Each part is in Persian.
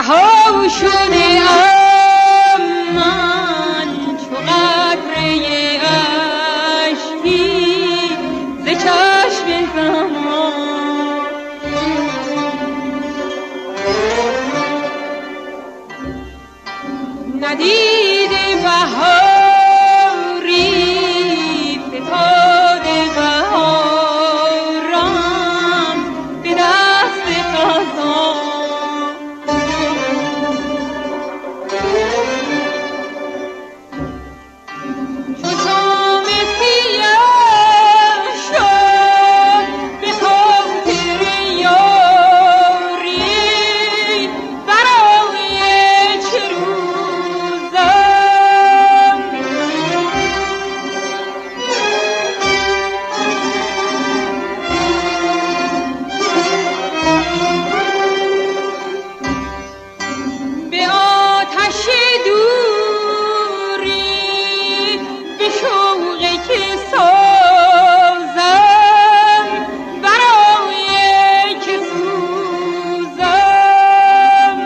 رها شده من چو قطره اشکی ز چشم زمان. ندیده بهاری فتاد بهارم به دست خزان. چو شام سیاه شد به خاطر یاری برای چه روزم. به آتش دوری به شوقی که سازم برای که سوزم.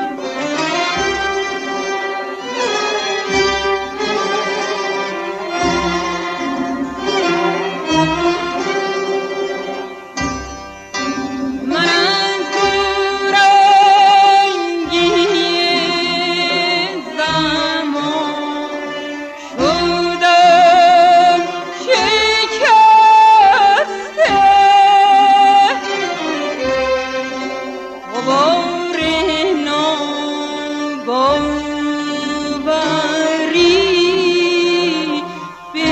من از دورانگی زمان شدم شکسته، غبار ناباوری به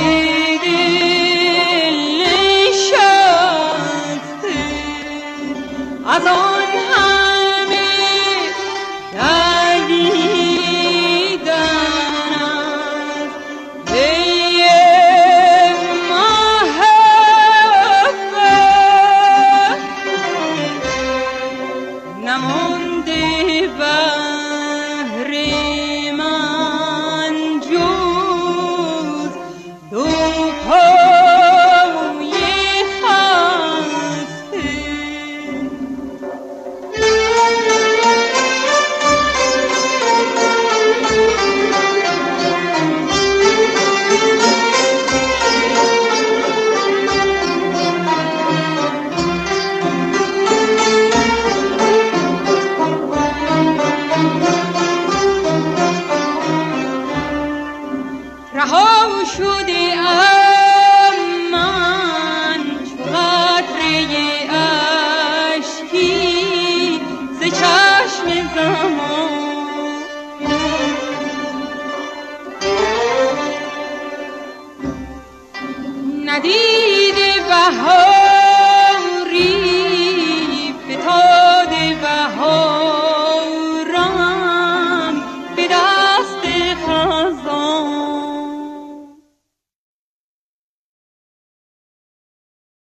دل نشسته. از آن همه دویدن از پی محبت نمانده بهر من جز دو پای خسته. رها شده من چو قطره اشکی ز چشم زمان. ندیده بهاری فتاد بهارم به دست خزان.